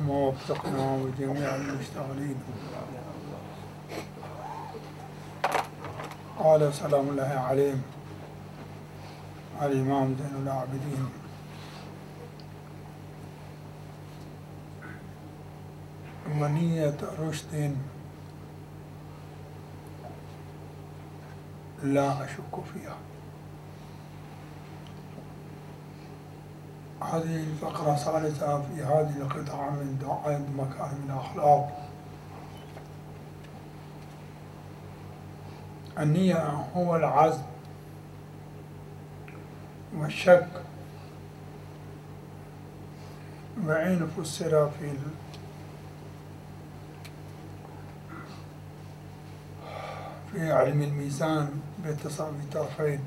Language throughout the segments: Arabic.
اللهم وفقنا وجميع المشتغلين. قال سلام الله عليهم الإمام زين العابدين: ونية رشد لا أشك فيها. هذه الفقرة الثالثة في هذه القطعة من دعاء مكارم الأخلاق. النية هو العزم والشك، وإن فسر في علم الميزان بتساوي طرفين.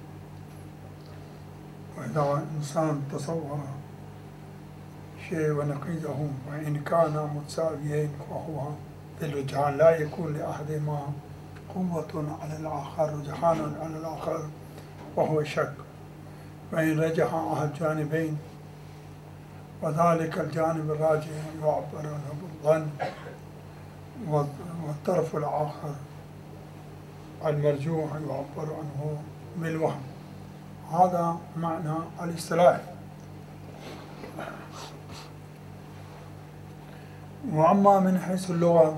وإذا إنسان تصور شيء ونقيضه وإن كانا متساويين فهو بالرجحان، لا يكون لأحدهما قوة على الآخر، رجحان على الآخر، وهو شك. وإن رجح أحد الجانبين وذلك الجانب الراجح يعبر عنه بالظن، والطرف الآخر المرجوح يعبر عنه بالوهم. هذا معنى الاصطلاح. وأما من حيث اللغة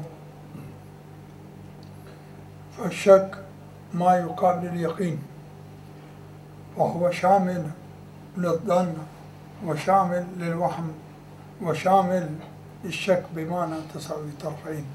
فالشك ما يقابل اليقين، وهو شامل للظن وشامل للوهم وشامل للشك بمعنى تساوي طرفين.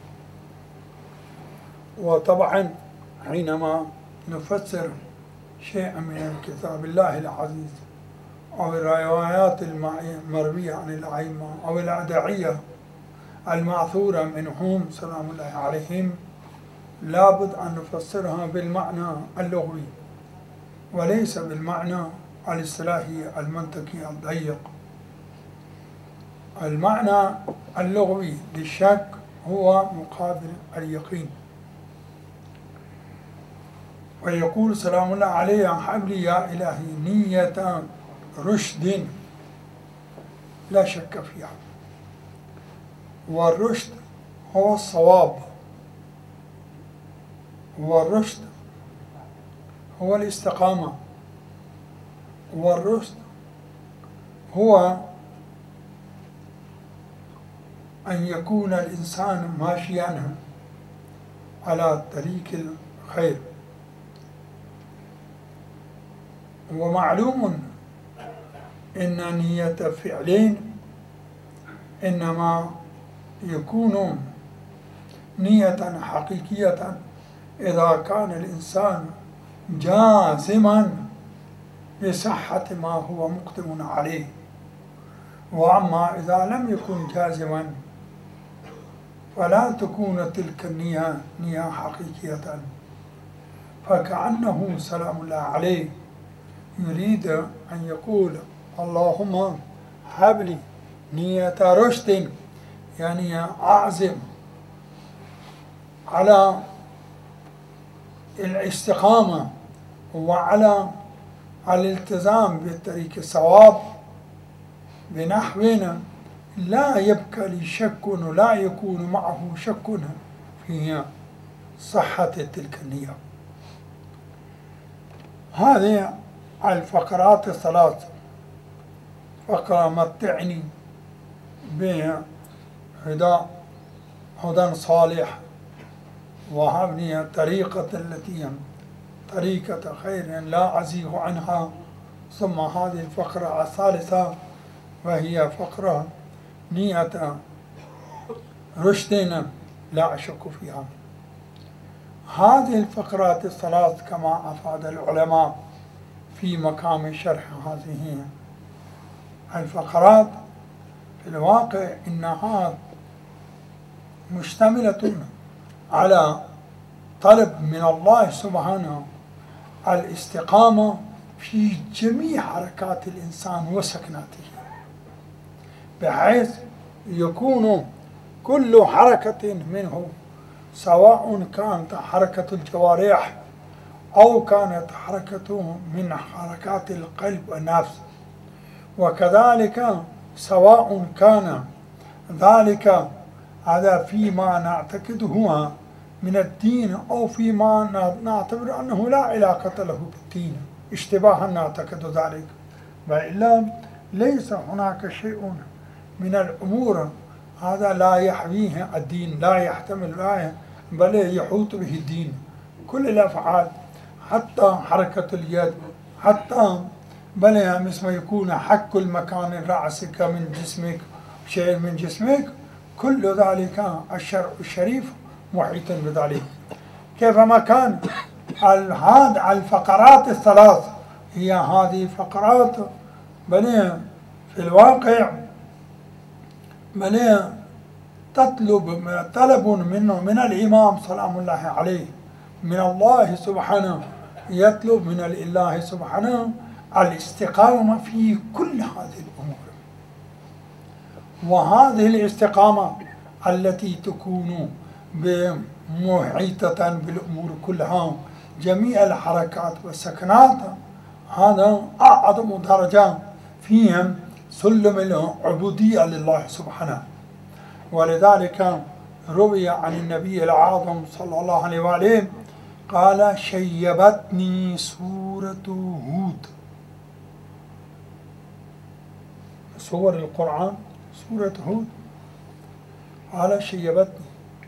وطبعا حينما نفسر شيئا من كتاب الله العزيز أو الروايات المروية عن الأئمة أو الأدعية المأثورة منهم سلام الله عليهم، لابد أن نفسرها بالمعنى اللغوي وليس بالمعنى الاصطلاحي المنطقي الضيق. المعنى اللغوي للشك هو مقابل اليقين. ويقول سلام الله عليه: هب لي يا إلهي نية رشد لا شك فيها. والرشد هو الصواب، والرشد هو الاستقامة، والرشد هو أن يكون الإنسان ماشيا على طريق الخير. ومعلوم إن نية فعلين إنما يكون نية حقيقية إذا كان الإنسان جازما بصحة ما هو مقدم عليه. وأما إذا لم يكن جازما فلا تكون تلك النية نية حقيقية، فكأنه سلام الله عليه يريد أن يقول: اللهم هب لي نية رشد، يعني أعزم على الاستقامة وعلى الالتزام بالطريق الصواب بنحو لا يبقى لي شك ولا يكون معه شك في صحة تلك النية. هذه الفقرات الثلاث: فقرة متعني بهدى صالح، وهذه طريقة التي طريقة خير لا أزيغ عنها. ثم هذه الفقرة الثالثة وهي فقرة نية رشد لا أشك فيها. هذه الفقرات الثلاث كما أفاد العلماء في مقام شرح هذه الفقرات في الواقع إنها مشتملة على طلب من الله سبحانه الاستقامة في جميع حركات الإنسان وسكناته، بحيث يكون كل حركة منه سواء كانت حركة الجوارح أو كانت حركة من حركات القلب والنفس، وكذلك سواء كان ذلك هذا فيما نعتقد هو من الدين أو فيما نعتبر أنه لا علاقة له بالدين، اشتباها نعتقد ذلك، وإلا ليس هناك شيء من الأمور هذا لا يحويه الدين، لا يحتمل لا بل يحوط به الدين. كل الأفعال حتى حركة اليد، حتى بل مثل ما يكون حك المكان رأسك من جسمك، شيء من جسمك، كل ذلك الشرع الشريف محيط بذلك. كيفما كان هذه الفقرات الثلاث هي هذه فقرات بل في الواقع بل طلب منه من الإمام سلام الله عليه من الله سبحانه، يطلب من الله سبحانه الاستقامة في كل هذه الأمور. وهذه الاستقامة التي تكون محيطة بالأمور كلها، جميع الحركات والسكنات، هذا أعظم درجة فيهم سلم العبودية لله سبحانه. ولذلك روي عن النبي الأعظم صلى الله عليه وآله قال: شيبتني سورة هود. سور القرآن سورة هود، قال شيبتني.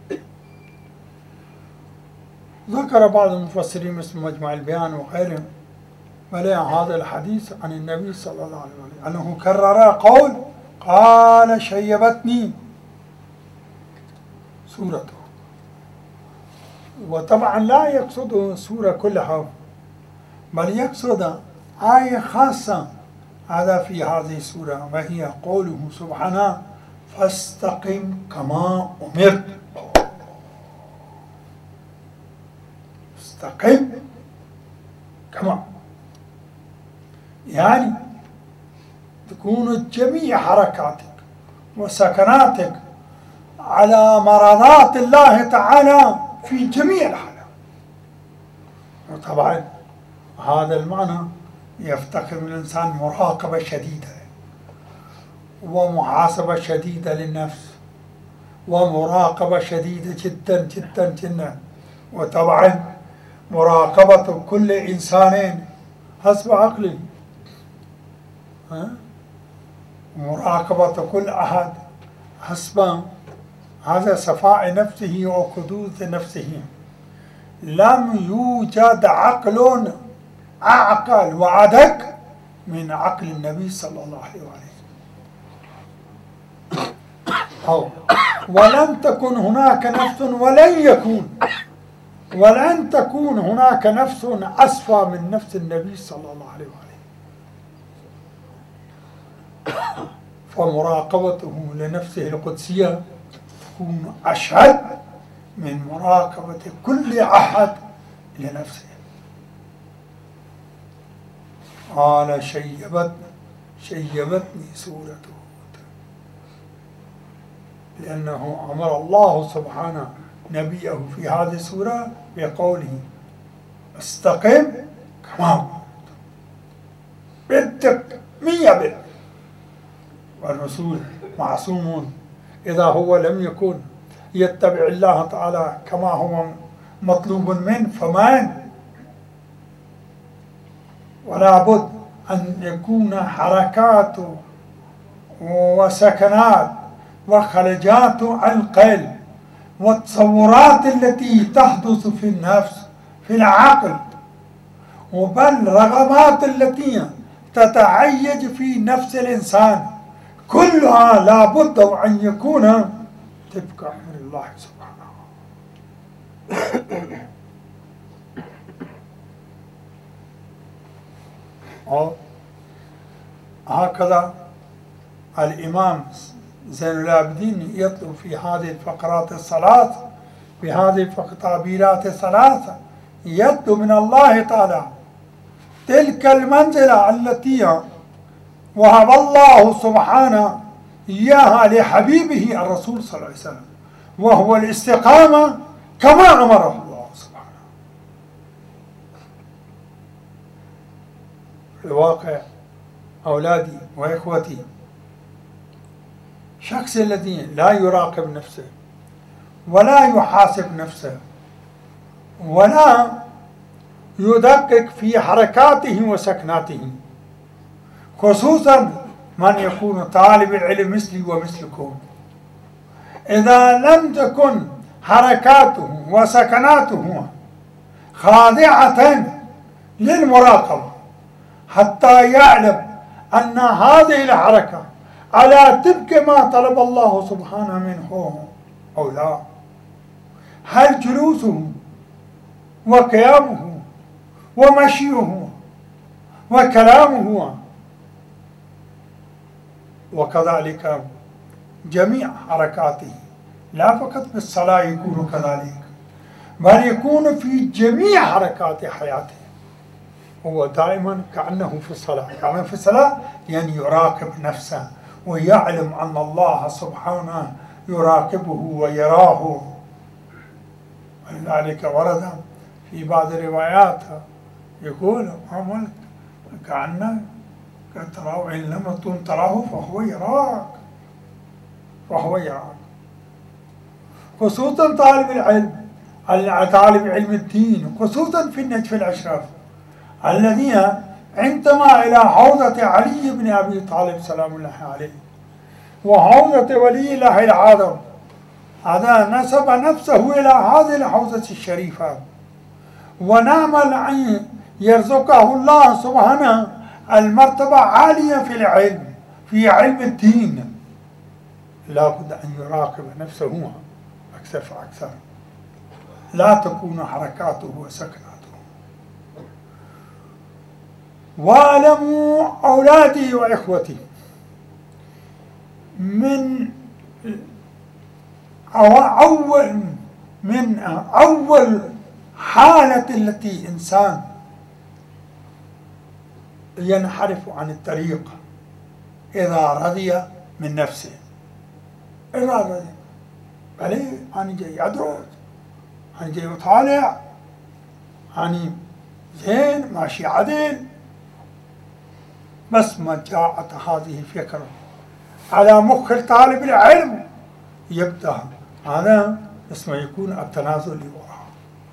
ذكر بعض المفسرين مثل مجمع البيان وغيرهم بل هذا الحديث عن النبي صلى الله عليه وسلم أنه كرر قول قال شيبتني سورته. وطبعا لا يقصد السورة كلها بل يقصد آية خاصة هذا في هذه السورة، وهي قوله سبحانه: فاستقم كما أمرت. استقم كما يعني تكون جميع حركاتك وسكناتك على مرادات الله تعالى في جميع الحالات. وطبعا هذا المعنى يفتقر من الإنسان مراقبة شديدة ومحاسبة شديدة للنفس ومراقبة شديدة جدا جدا جدا. وطبعا مراقبة كل إنسان حسب عقله، مراقبة كل أحد حسب هذا صفاء نفسه وقدوس نفسه. لم يوجد عقل أعقل وأدق من عقل النبي صلى الله عليه وسلم. ولم تكن هناك نفس ولن تكون هناك نفس أصفى من نفس النبي صلى الله عليه وسلم. فمراقبته لنفسه القدسية تكون أشد من مراقبة كل أحد لنفسه. قال شيبتني سورة هود، لأنه أمر الله سبحانه نبيه في هذه السورة بقوله: استقم كما أمرت، بالدقة 100%. والرسول معصوم إذا هو لم يكن يتبع الله تعالى كما هو مطلوب منه فمن. ولا بد أن يكون حركات وسكنات وخلجات القلب والتصورات التي تحدث في النفس في العقل، وبل رغبات التي تتعيج في نفس الإنسان، كلها لا بد أن يكون طبق أمر الله سبحانه. هكذا الإمام زين العابدين يطلب في هذه الفقرات الثلاث، في هذه التعبيرات الثلاثة، يطلب من الله تعالى تلك المنزلة التي وهب الله سبحانه إياها لحبيبه الرسول صلى الله عليه وسلم، وهو الاستقامة كما أمره الله سبحانه. في الواقع أولادي وإخوتي، الشخص الذي لا يراقب نفسه ولا يحاسب نفسه ولا يدقق في حركاته وسكناته، خصوصا من يكون طالب العلم مثلي ومثلكم، إذا لم تكن حركاته وسكناته خاضعة للمراقبة حتى يعلم أن هذه الحركة على طبق ما طلب الله سبحانه منه أو لا، هل جلوسه وقيامه ومشيه وكلامه وكذلك جميع حركاته، لا فقط في الصلاة يكون كذلك، بل يكون في جميع حركات حياته، هو دائما كأنه في الصلاة. كأنه في الصلاة يعني يراقب نفسه ويعلم أن الله سبحانه يراقبه ويراه. ولذلك ورد في بعض الروايات يقول عمل كأنك تراه، إن لم تكن تراه فهو يراك، فهو يراك. خصوصا طالب العلم، طالب علم الدين، خصوصا في النجف الأشرف الذين انتمى إلى حوزة علي بن أبي طالب سلام الله عليه وحوزة ولي الله العظم، هذا نسب نفسه إلى هذه الحوزة الشريفة، ونعمل أن يرزقه الله سبحانه المرتبة عالية في العلم، في علم الدين، لا بد أن يراقب نفسه أكثر فأكثر، لا تكون حركاته وسكناته. واعلموا أولادي وإخوتي من أول حالة التي إنسان ينحرف عن الطريق إذا رضي من نفسه، إذا رضي عليه أنا جاي أدرس، أنا جاي أطالع، أنا زين ماشي عدل، بس ما جاءت هذه الفكرة على مخ طالب العلم يبدأ هذا اسمه يكون التنازل لوراء.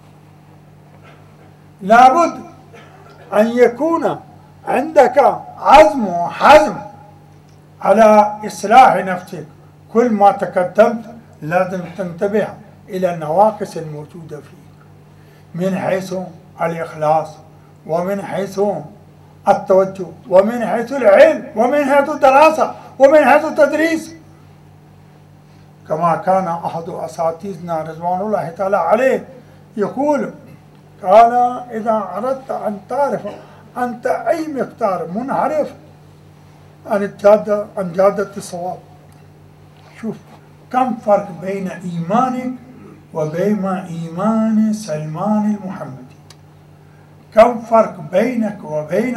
لابد أن يكون عندك عزم وحزم على إصلاح نفسك. كل ما تقدمت لازم تنتبه إلى النواقص الموجودة فيك من حيث الإخلاص، ومن حيث التوجه، ومن حيث العلم، ومن حيث الدراسة، ومن حيث التدريس. كما كان أحد أساتذتنا رضوان الله تعالى عليه يقول، قال إذا أردت أن تعرف أنت أي مقدار منحرف عن جادة الصواب، شوف كم فرق بين إيمانك وبين إيمان سلمان المحمدي، كم فرق بينك وبين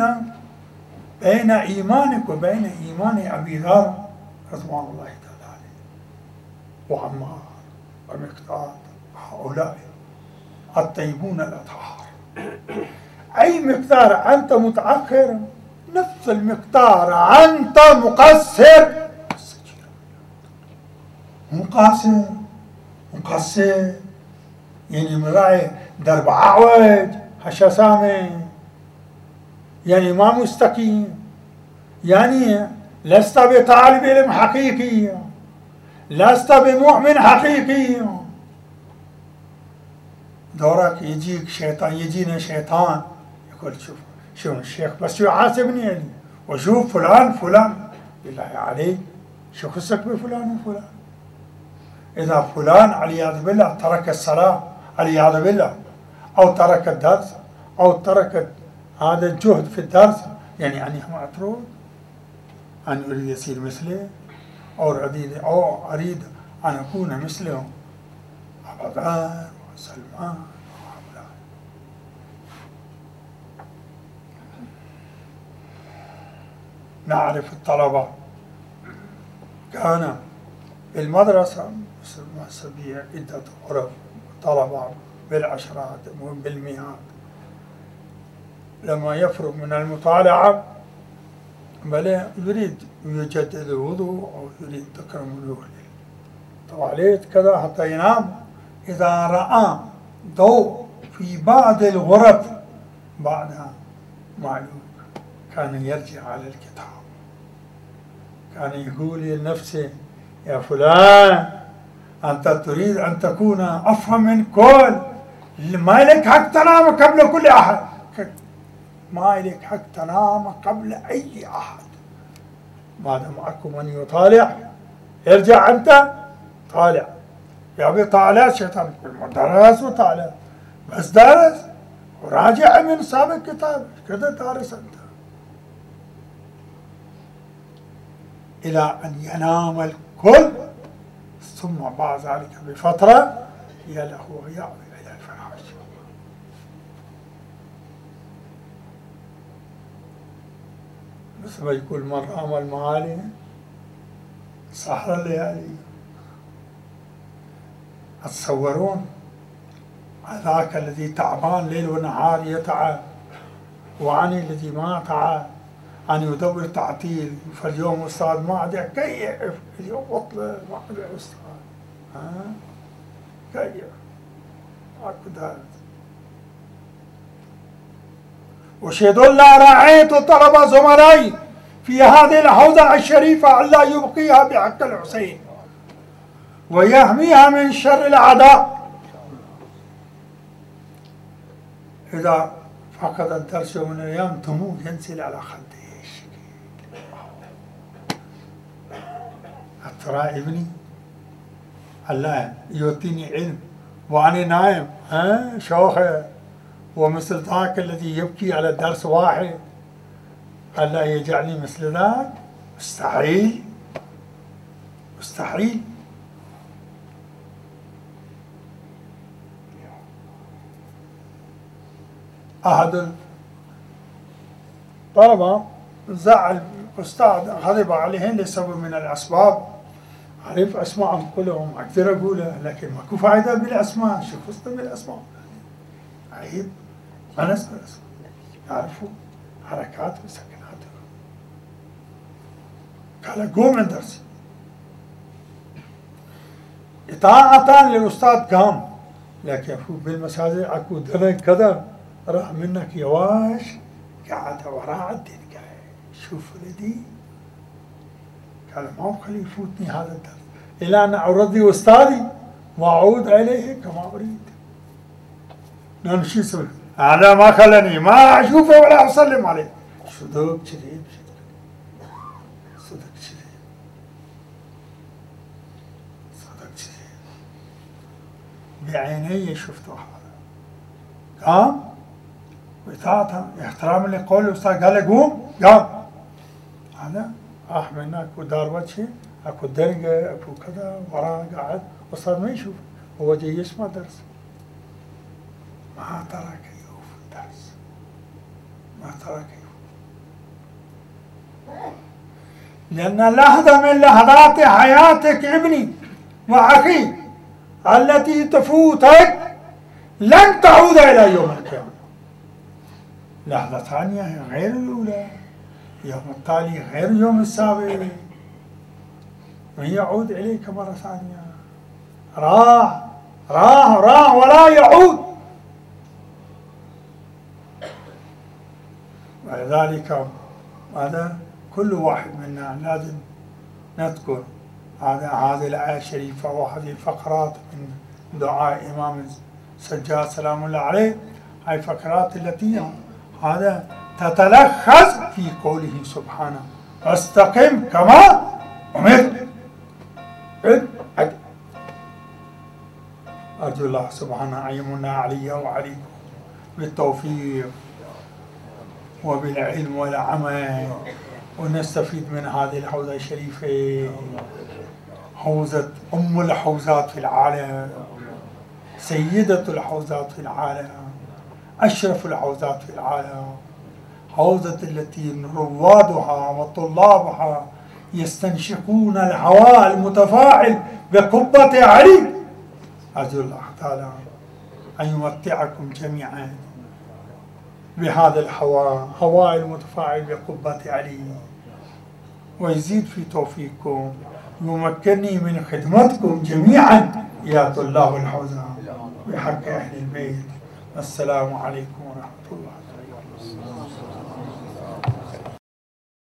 إيمانك وبين إيمان أبي ذر رضوان الله تعالى عليه وعمار ومقداد، هؤلاء الطيبون الأطهار. أي مقدار أنت متأخر نفس المقدار أنت مقصر. مقصر يعني مراعي درب أعوج هشا سامي، يعني ما مستقيم، يعني لست بطالب علم حقيقي، لست بمؤمن حقيقي. دورك يجيك شيطان، يجينا شيطان يقول شوف الشيخ بس يحاسبني يعني، وشوف فلان بالله عليك شو خصك بفلان وفلان؟ إذا فلان والعياذ بالله ترك الصلاة والعياذ بالله، أو ترك الدرس، أو ترك هذا الجهد في الدرس، يعني أنا معترض أن أريد يصير مثله، أو أريد أن أكون مثله أبا ذر وسلمان وهؤلاء. نعرف الطلبة كان في المدرسة السبية عدة غرف، طلبة بالعشرات وبالمئات، لما يفرغ من المطالعة بل يريد يجدد الوضوء أو يريد تكرم له تواليت كذا حتى ينام. إذا رأى ضوء في بعض الغرف بعدها معلوم كان يرجع على الكتاب، كان يقول لنفسه يا فلان أنت تريد أن تكون أفهم من كل، ما لك حق تنام قبل كل أحد، ما لك حق تنام قبل أي أحد، ما دام أكو من يطالع ارجع أنت طالع، يا أبي طالع شيطان درس وطالع، بس درس وراجع من سابق كتاب كذا دارس أنت، إلى أن ينام الكل، ثم بعد ذلك بفترة يلهو ويأوي إلى الفراش. مثل ما يقول من رام المعالي سهر الليالي. تصورون هذاك الذي تعبان ليل ونهار يتعب، وعني الذي ما تعب أن يدور تعطيل، فاليوم أستاذ ما عاد كيف، اليوم عطلة ما عاد أستاذ، كيف أكو دارت. وشهد الله رأيت طلب زملائي في هذه الحوزة الشريفة ألا يبقيها بحق الحسين ويحميها من شر الأعداء. إذا فقد الدرس من الأيام تموت ينزل على خده. ترى ابني الله يعطيني علم وأنا نايم شوخه، ومثل ذاك الذي يبكي على درس واحد الله يجعلني مثل ذاك؟ مستحيل مستحيل. أحد الطلبة زعل أستاذ غضب عليهن لسبب من الأسباب، أعرف أسماءهم كلهم أقدر أقولها، لكن ماكو فائدة بالأسماء، شو خصنا بالأسماء؟ عيب ما نسمع الأسماء، يعرفوا حركات وسكنات. قال قوم من درسي. إطاعة للأستاذ قام، لكن بالمساجد أكو درج كذا راح منك يواش قاعد وراء الدين شوف ولدي، قال ما بخلي يفوتني هذا الدرس إلا أن أرضي أستاذي وأعود إليه كما أريد. نمشي سوي أنا ما خلني ما أشوفه ولا أسلم عليه. صدق كذب صدق كذب صدق كذب بعيني شفته هذا. قام وإطاعته احتراما لقول الأستاذ، قال له قوم قام. هذا راح من اكو دار وجهي اكو درقه اكو كذا وراه قاعد، أستاذ ما يشوف، هو جاي يسمع درس، ما ترك يوف الدرس، ما ترك يوف. لأن لحظة من لحظات حياتك ابني وأخي التي تفوتك لن تعود إلى يوم القيامة. لحظة ثانية غير الأولى، يوم التالي غير يوم السابق، من يعود إليك مرة ثانية. راح راح راح ولا يعود. ولذلك هذا كل واحد منا لازم نذكر هذه الآية الشريفة وهذه الفقرات من دعاء إمام السجاد سلام الله عليه. هاي الفقرات التي هذا تتلخص في قوله سبحانه واستقم كما أمرت. أرجو الله سبحانه أن يمن علي وعليكم بالتوفيق وبالعلم والعمل، ونستفيد من هذه الحوزة الشريفة، حوزة أم الحوزات في العالم، سيدة الحوزات في العالم، أشرف الحوزات في العالم، حوزة التي روادها وطلابها يستنشقون الهواء المتفاعل بقبة علي. أرجو الله تعالى أن يمتعكم جميعا بهذا الهواء، هواء المتفاعل بقبة علي، ويزيد في توفيقكم، يمكنني من خدمتكم جميعا يا طلاب الحوزة بحق أهل البيت. السلام عليكم ورحمة الله.